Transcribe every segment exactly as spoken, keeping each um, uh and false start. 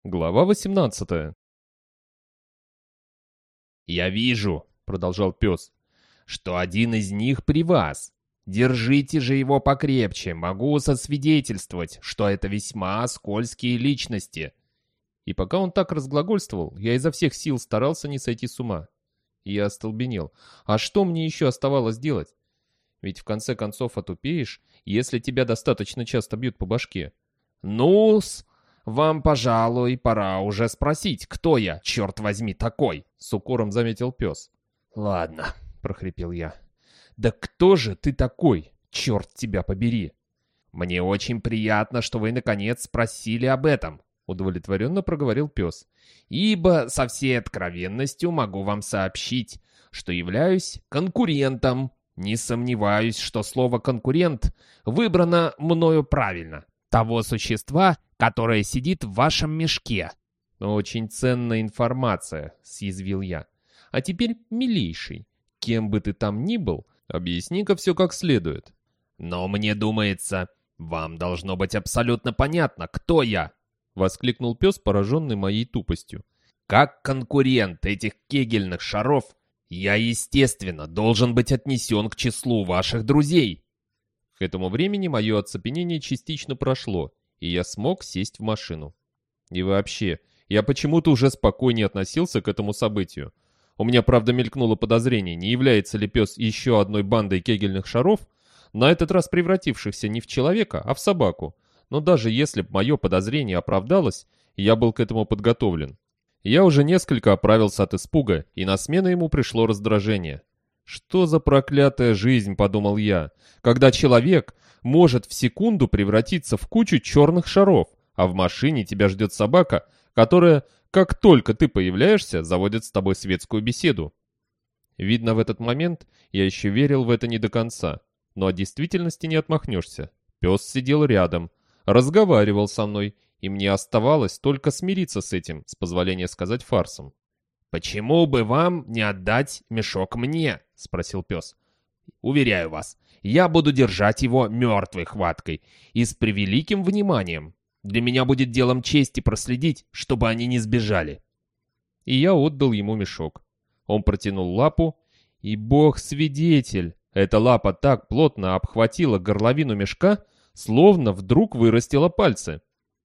Глава восемнадцатая. «Я вижу», — продолжал пес, — «что один из них при вас. Держите же его покрепче, могу засвидетельствовать, что это весьма скользкие личности». И пока он так разглагольствовал, я изо всех сил старался не сойти с ума. Я остолбенел. А что мне еще оставалось делать? Ведь в конце концов отупеешь, если тебя достаточно часто бьют по башке. «Ну-с, вам, пожалуй, пора уже спросить, кто я, черт возьми, такой?» — с укором заметил пес. «Ладно», — прохрипел я. «Да кто же ты такой, черт тебя побери?» «Мне очень приятно, что вы наконец спросили об этом», — удовлетворенно проговорил пес. «Ибо со всей откровенностью могу вам сообщить, что являюсь конкурентом. Не сомневаюсь, что слово «конкурент» выбрано мною правильно. Того существа, которое сидит в вашем мешке». «Очень ценная информация», — съязвил я. «А теперь, милейший, кем бы ты там ни был, объясни-ка все как следует». «Но мне думается, вам должно быть абсолютно понятно, кто я», — воскликнул пес, пораженный моей тупостью. «Как конкурент этих кегельных шаров, я, естественно, должен быть отнесен к числу ваших друзей». К этому времени мое оцепенение частично прошло, и я смог сесть в машину. И вообще, я почему-то уже спокойнее относился к этому событию. У меня, правда, мелькнуло подозрение, не является ли пес еще одной бандой кегельных шаров, на этот раз превратившихся не в человека, а в собаку. Но даже если б мое подозрение оправдалось, я был к этому подготовлен. Я уже несколько оправился от испуга, и на смену ему пришло раздражение. «Что за проклятая жизнь», — подумал я, — «когда человек может в секунду превратиться в кучу черных шаров, а в машине тебя ждет собака, которая, как только ты появляешься, заводит с тобой светскую беседу». Видно, в этот момент я еще верил в это не до конца, но от действительности не отмахнешься. Пес сидел рядом, разговаривал со мной, и мне оставалось только смириться с этим, с позволения сказать фарсом. «Почему бы вам не отдать мешок мне?» — спросил пес. «Уверяю вас, я буду держать его мертвой хваткой и с превеликим вниманием. Для меня будет делом чести проследить, чтобы они не сбежали». И я отдал ему мешок. Он протянул лапу, и, бог свидетель, эта лапа так плотно обхватила горловину мешка, словно вдруг вырастила пальцы.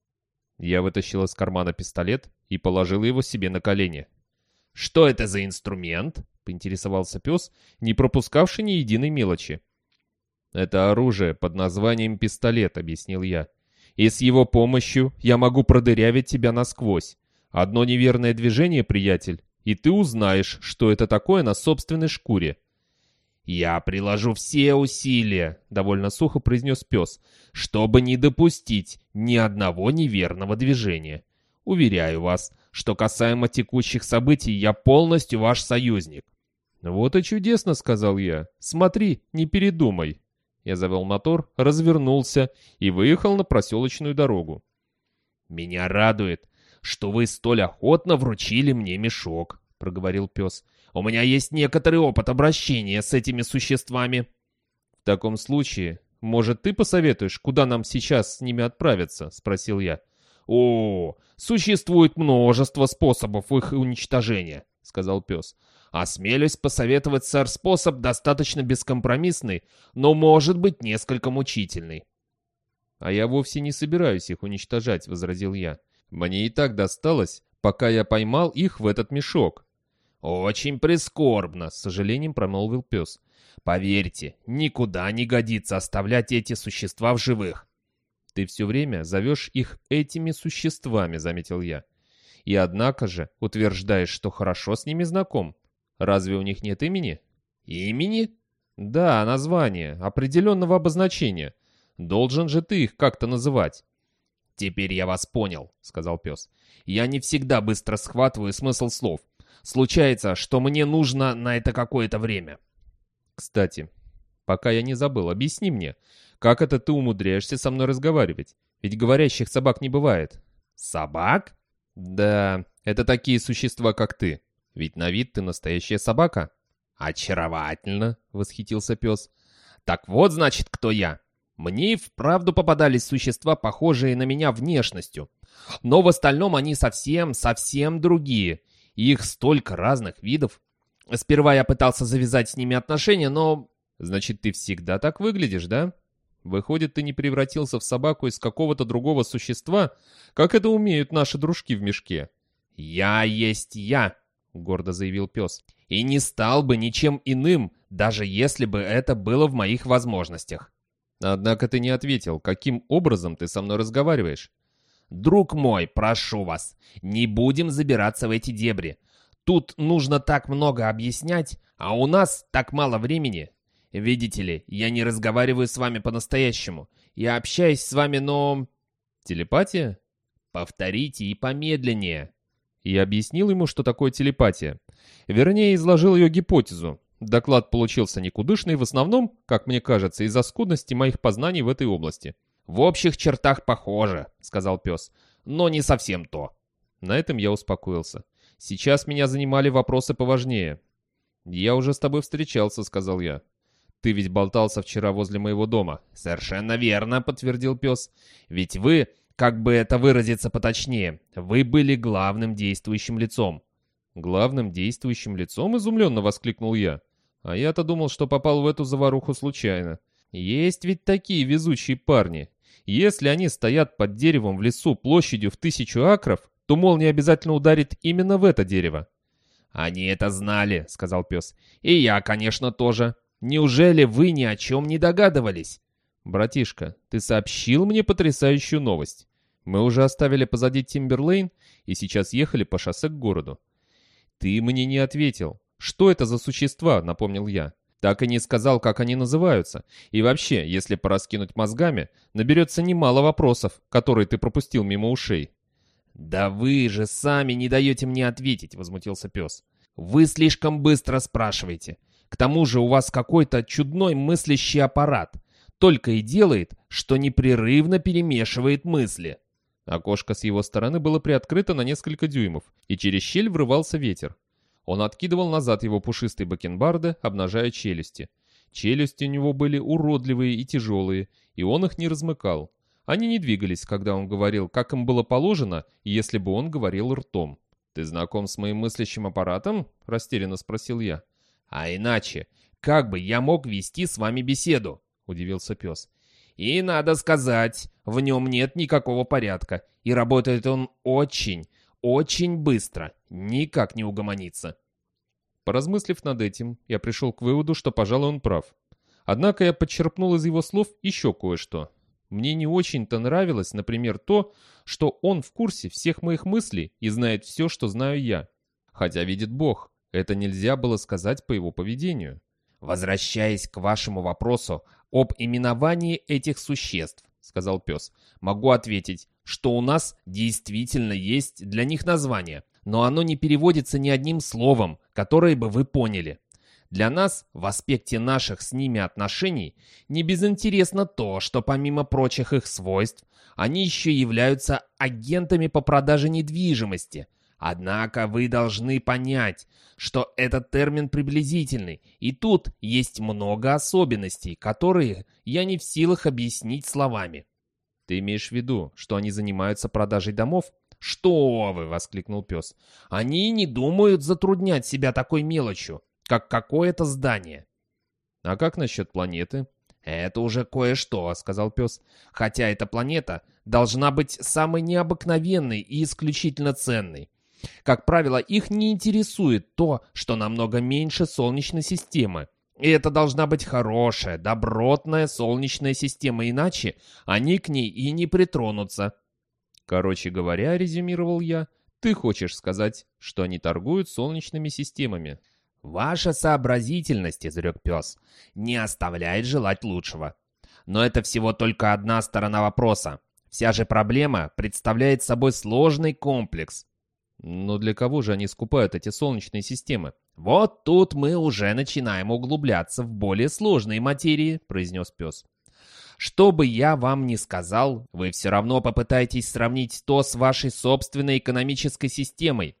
Я вытащил из кармана пистолет и положил его себе на колени. «Что это за инструмент?» — поинтересовался пес, не пропускавший ни единой мелочи. «Это оружие под названием пистолет», — объяснил я. «И с его помощью я могу продырявить тебя насквозь. Одно неверное движение, приятель, и ты узнаешь, что это такое на собственной шкуре». «Я приложу все усилия», — довольно сухо произнес пес, «чтобы не допустить ни одного неверного движения. Уверяю вас, что касаемо текущих событий, я полностью ваш союзник». «Вот и чудесно», — сказал я. «Смотри, не передумай». Я завел мотор, развернулся и выехал на проселочную дорогу. «Меня радует, что вы столь охотно вручили мне мешок», — проговорил пес. «У меня есть некоторый опыт обращения с этими существами». «В таком случае, может, ты посоветуешь, куда нам сейчас с ними отправиться?» — спросил я. «О, существует множество способов их уничтожения», — сказал пес. «Осмелюсь посоветовать, сэр, способ достаточно бескомпромиссный, но может быть несколько мучительный». «А я вовсе не собираюсь их уничтожать», — возразил я. «Мне и так досталось, пока я поймал их в этот мешок». «Очень прискорбно», — с сожалением промолвил пес. «Поверьте, никуда не годится оставлять эти существа в живых». «Ты все время зовешь их этими существами», — заметил я. «И однако же утверждаешь, что хорошо с ними знаком. Разве у них нет имени?» «Имени?» «Да, название, определенного обозначения. Должен же ты их как-то называть». «Теперь я вас понял», — сказал пес. «Я не всегда быстро схватываю смысл слов. Случается, что мне нужно на это какое-то время». «Кстати, пока я не забыл, объясни мне, как это ты умудряешься со мной разговаривать? Ведь говорящих собак не бывает». «Собак?» «Да, это такие существа, как ты. Ведь на вид ты настоящая собака». «Очаровательно», — восхитился пес. «Так вот, значит, кто я. Мне и вправду попадались существа, похожие на меня внешностью. Но в остальном они совсем-совсем другие. И их столько разных видов. Сперва я пытался завязать с ними отношения, но... Значит, ты всегда так выглядишь, да? Выходит, ты не превратился в собаку из какого-то другого существа, как это умеют наши дружки в мешке. «Я есть я», — гордо заявил пес. «И не стал бы ничем иным, даже если бы это было в моих возможностях». Однако ты не ответил, каким образом ты со мной разговариваешь. «Друг мой, прошу вас, не будем забираться в эти дебри. Тут нужно так много объяснять, а у нас так мало времени. Видите ли, я не разговариваю с вами по-настоящему. Я общаюсь с вами, но...» Телепатия? «Повторите и помедленнее». Я объяснил ему, что такое телепатия. Вернее, изложил ее гипотезу. Доклад получился никудышный, в основном, как мне кажется, из-за скудности моих познаний в этой области. «В общих чертах похоже», — сказал пес, — «но не совсем то». На этом я успокоился. Сейчас меня занимали вопросы поважнее. «Я уже с тобой встречался», — сказал я. «Ты ведь болтался вчера возле моего дома». «Совершенно верно», — подтвердил пес. «Ведь вы, как бы это выразиться поточнее, вы были главным действующим лицом». «Главным действующим лицом?» — изумленно воскликнул я. А я-то думал, что попал в эту заваруху случайно. Есть ведь такие везучие парни. Если они стоят под деревом в лесу площадью в тысячу акров, то молния обязательно ударит именно в это дерево. «Они это знали», — сказал пес. «И я, конечно, тоже. Неужели вы ни о чем не догадывались?» «Братишка, ты сообщил мне потрясающую новость. Мы уже оставили позади Тимберлейн и сейчас ехали по шоссе к городу. Ты мне не ответил. Что это за существа?» — напомнил я. Так и не сказал, как они называются. И вообще, если пораскинуть мозгами, наберется немало вопросов, которые ты пропустил мимо ушей. «Да вы же сами не даете мне ответить», — возмутился пес. «Вы слишком быстро спрашиваете. К тому же у вас какой-то чудной мыслящий аппарат. Только и делает, что непрерывно перемешивает мысли». Окошко с его стороны было приоткрыто на несколько дюймов, и через щель врывался ветер. Он откидывал назад его пушистые бакенбарды, обнажая челюсти. Челюсти у него были уродливые и тяжелые, и он их не размыкал. Они не двигались, когда он говорил, как им было положено, если бы он говорил ртом. «Ты знаком с моим мыслящим аппаратом?» — растерянно спросил я. «А иначе, как бы я мог вести с вами беседу?» — удивился пес. «И надо сказать, в нем нет никакого порядка, и работает он очень, очень быстро, никак не угомонится». Поразмыслив над этим, я пришел к выводу, что, пожалуй, он прав. Однако я подчерпнул из его слов еще кое-что. Мне не очень-то нравилось, например, то, что он в курсе всех моих мыслей и знает все, что знаю я. Хотя видит Бог, это нельзя было сказать по его поведению. «Возвращаясь к вашему вопросу об именовании этих существ», — сказал пес, — «могу ответить, что у нас действительно есть для них название, но оно не переводится ни одним словом, которое бы вы поняли. Для нас, в аспекте наших с ними отношений, не безинтересно то, что помимо прочих их свойств, они еще являются агентами по продаже недвижимости. Однако вы должны понять, что этот термин приблизительный, и тут есть много особенностей, которые я не в силах объяснить словами». «Ты имеешь в виду, что они занимаются продажей домов?» «Что вы!» — воскликнул пес. «Они не думают затруднять себя такой мелочью, как какое-то здание». «А как насчет планеты?» «Это уже кое-что», — сказал пес. «Хотя эта планета должна быть самой необыкновенной и исключительно ценной. Как правило, их не интересует то, что намного меньше Солнечной системы. И это должна быть хорошая, добротная Солнечная система, иначе они к ней и не притронутся». «Короче говоря, — резюмировал я, — ты хочешь сказать, что они торгуют солнечными системами?» «Ваша сообразительность, — изрек пес, — не оставляет желать лучшего. Но это всего только одна сторона вопроса. Вся же проблема представляет собой сложный комплекс». «Но для кого же они скупают эти солнечные системы?» «Вот тут мы уже начинаем углубляться в более сложные материи», — произнес пес. «Что бы я вам ни сказал, вы все равно попытаетесь сравнить то с вашей собственной экономической системой.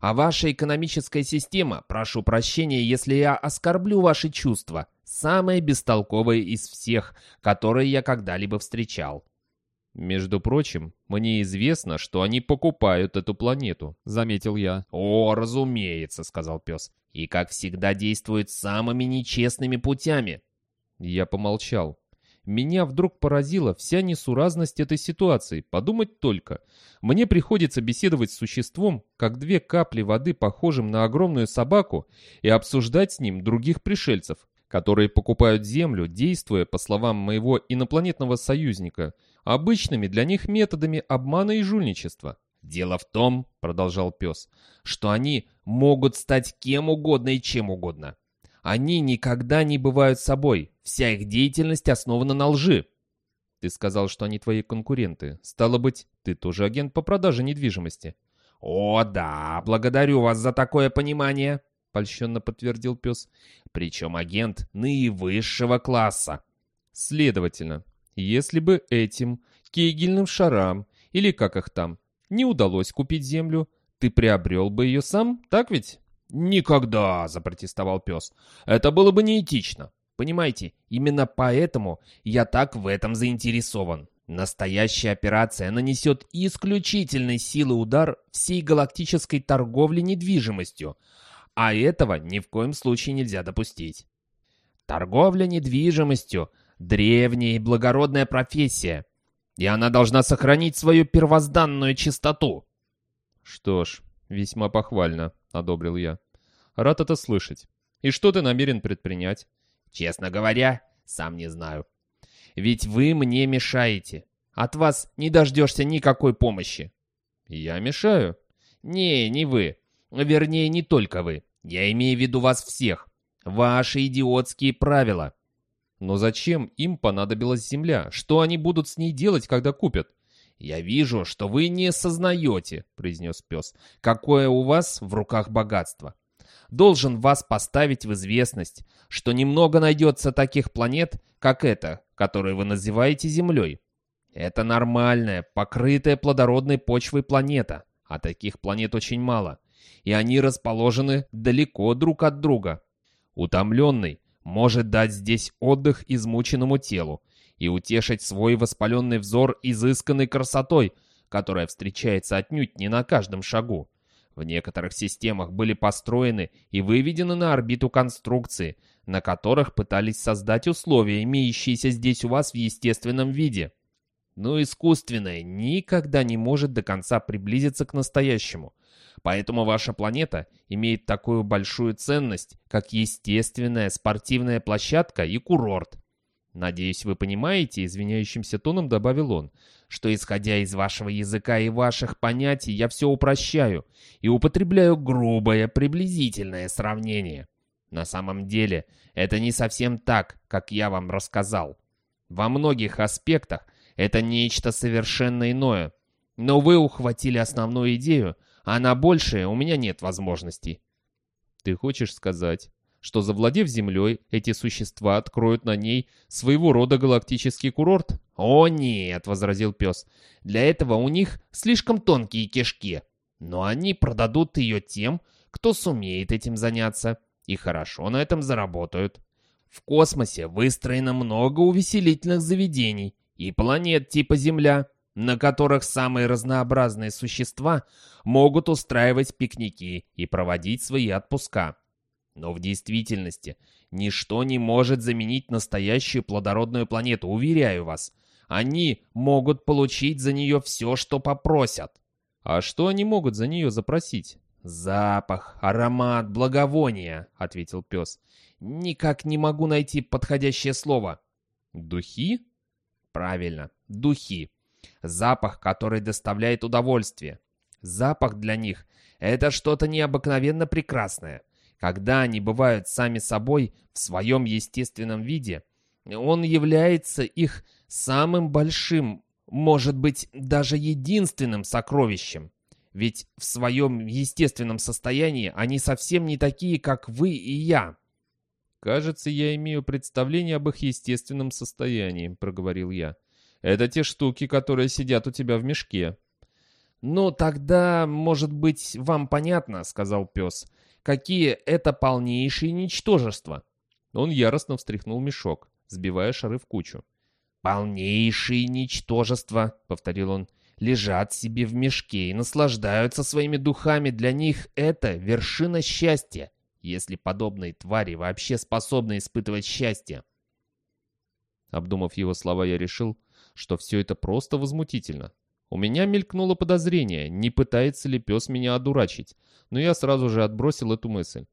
А ваша экономическая система, прошу прощения, если я оскорблю ваши чувства, самая бестолковая из всех, которые я когда-либо встречал». «Между прочим, мне известно, что они покупают эту планету», — заметил я. «О, разумеется», — сказал пес. «И, как всегда, действуют самыми нечестными путями». Я помолчал. Меня вдруг поразила вся несуразность этой ситуации. Подумать только. Мне приходится беседовать с существом, как две капли воды, похожим на огромную собаку, и обсуждать с ним других пришельцев, которые покупают Землю, действуя, по словам моего инопланетного союзника, обычными для них методами обмана и жульничества. «Дело в том, — продолжал пес, — что они могут стать кем угодно и чем угодно. Они никогда не бывают собой. Вся их деятельность основана на лжи». «Ты сказал, что они твои конкуренты. Стало быть, ты тоже агент по продаже недвижимости». «О, да, благодарю вас за такое понимание», — польщенно подтвердил пес. «Причем агент наивысшего класса». «Следовательно, если бы этим кегельным шарам, или как их там, не удалось купить землю, ты приобрел бы ее сам, так ведь?» «Никогда!» — запротестовал пес. «Это было бы неэтично. Понимаете, именно поэтому я так в этом заинтересован. Настоящая операция нанесет исключительной силы удар всей галактической торговле недвижимостью, а этого ни в коем случае нельзя допустить. Торговля недвижимостью — древняя и благородная профессия, и она должна сохранить свою первозданную чистоту». «Что ж, весьма похвально», — одобрил я. «Рад это слышать. И что ты намерен предпринять?» «Честно говоря, сам не знаю. Ведь вы мне мешаете. От вас не дождешься никакой помощи». «Я мешаю?» «Не, не вы. Вернее, не только вы. Я имею в виду вас всех. Ваши идиотские правила». «Но зачем им понадобилась земля? Что они будут с ней делать, когда купят?» «Я вижу, что вы не осознаете», — произнес пес, — «какое у вас в руках богатство. Должен вас поставить в известность, что немного найдется таких планет, как эта, которую вы называете Землей. Это нормальная, покрытая плодородной почвой планета, а таких планет очень мало, и они расположены далеко друг от друга. Утомленный может дать здесь отдых измученному телу и утешить свой воспаленный взор изысканной красотой, которая встречается отнюдь не на каждом шагу. В некоторых системах были построены и выведены на орбиту конструкции, на которых пытались создать условия, имеющиеся здесь у вас в естественном виде. Но искусственное никогда не может до конца приблизиться к настоящему. Поэтому ваша планета имеет такую большую ценность, как естественная спортивная площадка и курорт. Надеюсь, вы понимаете, извиняющимся тоном добавил он, что, исходя из вашего языка и ваших понятий, я все упрощаю и употребляю грубое приблизительное сравнение. На самом деле, это не совсем так, как я вам рассказал. Во многих аспектах это нечто совершенно иное. Но вы ухватили основную идею, а на большее у меня нет возможностей. Ты хочешь сказать, что, завладев Землей, эти существа откроют на ней своего рода галактический курорт? «О нет», — возразил пес, — «для этого у них слишком тонкие кишки. Но они продадут ее тем, кто сумеет этим заняться, и хорошо на этом заработают. В космосе выстроено много увеселительных заведений и планет типа Земля, на которых самые разнообразные существа могут устраивать пикники и проводить свои отпуска. Но в действительности ничто не может заменить настоящую плодородную планету, уверяю вас. Они могут получить за нее все, что попросят». «А что они могут за нее запросить?» «Запах, аромат, благовония», — ответил пес. «Никак не могу найти подходящее слово». «Духи?» «Правильно, духи. Запах, который доставляет удовольствие. Запах для них — это что-то необыкновенно прекрасное. Когда они бывают сами собой в своем естественном виде, он является их самым большим, может быть, даже единственным сокровищем. Ведь в своем естественном состоянии они совсем не такие, как вы и я». «Кажется, я имею представление об их естественном состоянии», — проговорил я. «Это те штуки, которые сидят у тебя в мешке». «Ну, тогда, может быть, вам понятно, — сказал пес, — какие это полнейшие ничтожества». Он яростно встряхнул мешок, сбивая шары в кучу. «Полнейшие ничтожества, — повторил он, — лежат себе в мешке и наслаждаются своими духами. Для них это вершина счастья, если подобные твари вообще способны испытывать счастье». Обдумав его слова, я решил, что все это просто возмутительно. У меня мелькнуло подозрение, не пытается ли пес меня одурачить, но я сразу же отбросил эту мысль.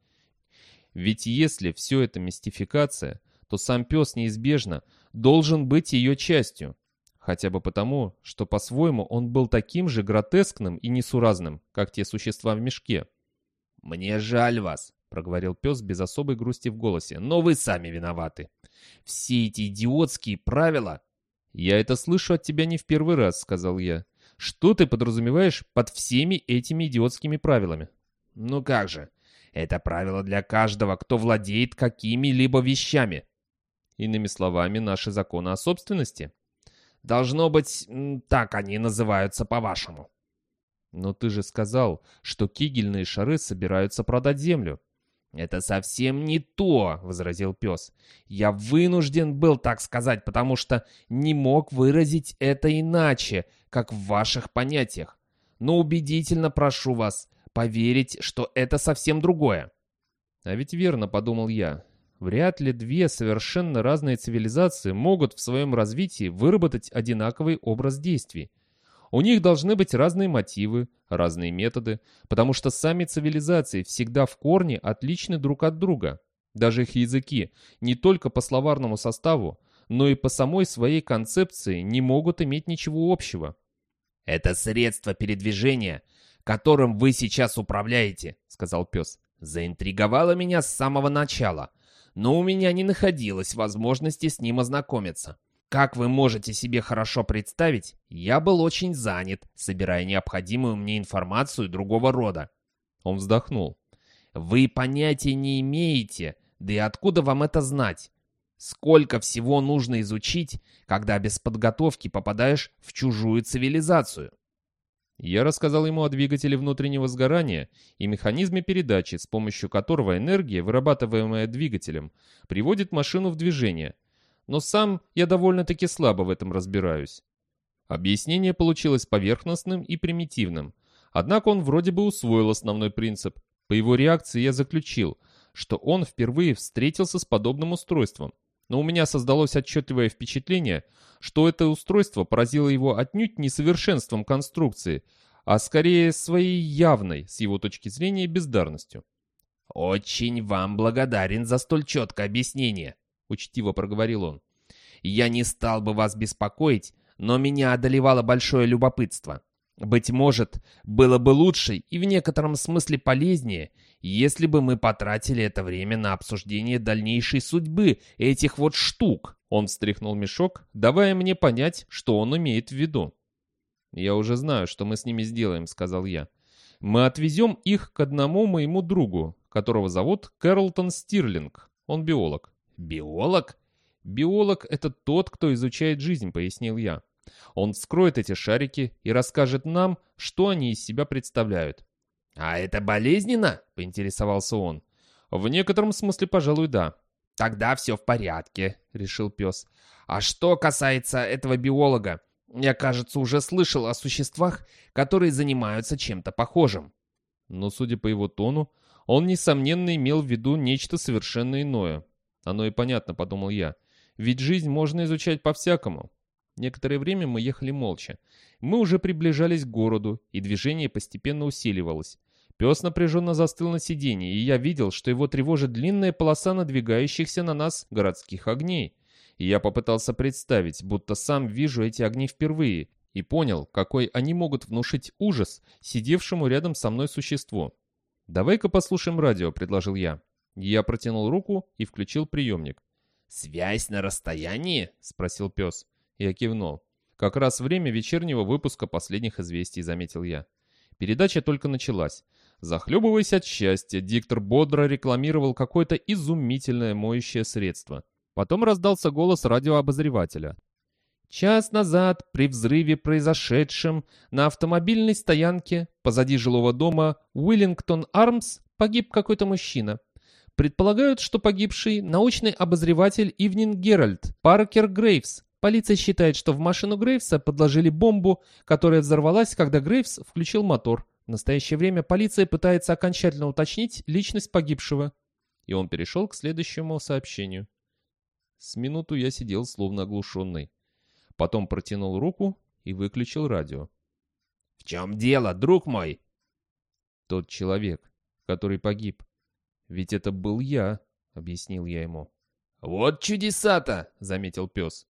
Ведь если все это мистификация, то сам пес неизбежно должен быть ее частью. Хотя бы потому, что по-своему он был таким же гротескным и несуразным, как те существа в мешке. «Мне жаль вас, — проговорил пес без особой грусти в голосе, — но вы сами виноваты. Все эти идиотские правила...» «Я это слышу от тебя не в первый раз, — сказал я. Что ты подразумеваешь под всеми этими идиотскими правилами?» «Ну как же, это правило для каждого, кто владеет какими-либо вещами». «Иными словами, наши законы о собственности?» «Должно быть, так они называются по-вашему». «Но ты же сказал, что кигельные шары собираются продать землю». «Это совсем не то, — возразил пес. Я вынужден был так сказать, потому что не мог выразить это иначе, как в ваших понятиях. Но убедительно прошу вас поверить, что это совсем другое». А ведь верно, подумал я. Вряд ли две совершенно разные цивилизации могут в своем развитии выработать одинаковый образ действий. У них должны быть разные мотивы, разные методы, потому что сами цивилизации всегда в корне отличны друг от друга. Даже их языки не только по словарному составу, но и по самой своей концепции не могут иметь ничего общего. «Это средство передвижения, которым вы сейчас управляете, — сказал пес, — заинтриговало меня с самого начала, но у меня не находилось возможности с ним ознакомиться. Как вы можете себе хорошо представить, я был очень занят, собирая необходимую мне информацию другого рода». Он вздохнул. «Вы понятия не имеете, да и откуда вам это знать? Сколько всего нужно изучить, когда без подготовки попадаешь в чужую цивилизацию?» Я рассказал ему о двигателе внутреннего сгорания и механизме передачи, с помощью которого энергия, вырабатываемая двигателем, приводит машину в движение. Но сам я довольно-таки слабо в этом разбираюсь. Объяснение получилось поверхностным и примитивным. Однако он вроде бы усвоил основной принцип. По его реакции я заключил, что он впервые встретился с подобным устройством. Но у меня создалось отчетливое впечатление, что это устройство поразило его отнюдь не совершенством конструкции, а скорее своей явной, с его точки зрения, бездарностью. «Очень вам благодарен за столь четкое объяснение», — учтиво проговорил он. «Я не стал бы вас беспокоить, но меня одолевало большое любопытство. Быть может, было бы лучше и в некотором смысле полезнее, если бы мы потратили это время на обсуждение дальнейшей судьбы этих вот штук». Он встряхнул мешок, давая мне понять, что он имеет в виду. «Я уже знаю, что мы с ними сделаем», — сказал я. «Мы отвезем их к одному моему другу, которого зовут Карлтон Стирлинг. Он биолог». «Биолог?» «Биолог — это тот, кто изучает жизнь», — пояснил я. «Он вскроет эти шарики и расскажет нам, что они из себя представляют». «А это болезненно?» — поинтересовался он. «В некотором смысле, пожалуй, да». «Тогда все в порядке», — решил пес. «А что касается этого биолога, я, кажется, уже слышал о существах, которые занимаются чем-то похожим». Но, судя по его тону, он, несомненно, имел в виду нечто совершенно иное. Оно и понятно, подумал я. Ведь жизнь можно изучать по-всякому. Некоторое время мы ехали молча. Мы уже приближались к городу, и движение постепенно усиливалось. Пес напряженно застыл на сиденье, и я видел, что его тревожит длинная полоса надвигающихся на нас городских огней. И я попытался представить, будто сам вижу эти огни впервые, и понял, какой они могут внушить ужас сидевшему рядом со мной существу. «Давай-ка послушаем радио», — предложил я. Я протянул руку и включил приемник. «Связь на расстоянии?» — спросил пес. Я кивнул. «Как раз время вечернего выпуска последних известий», — заметил я. Передача только началась. Захлебываясь от счастья, диктор бодро рекламировал какое-то изумительное моющее средство. Потом раздался голос радиообозревателя. Час назад, при взрыве, произошедшем на автомобильной стоянке позади жилого дома Уиллингтон Армс, погиб какой-то мужчина. Предполагают, что погибший научный обозреватель Evening Herald Паркер Грейвс. Полиция считает, что в машину Грейвса подложили бомбу, которая взорвалась, когда Грейвс включил мотор. В настоящее время полиция пытается окончательно уточнить личность погибшего. И он перешел к следующему сообщению. С минуту я сидел словно оглушенный. Потом протянул руку и выключил радио. «В чем дело, друг мой?» «Тот человек, который погиб. Ведь это был я», — объяснил я ему. «Вот чудеса-то!» — заметил пес.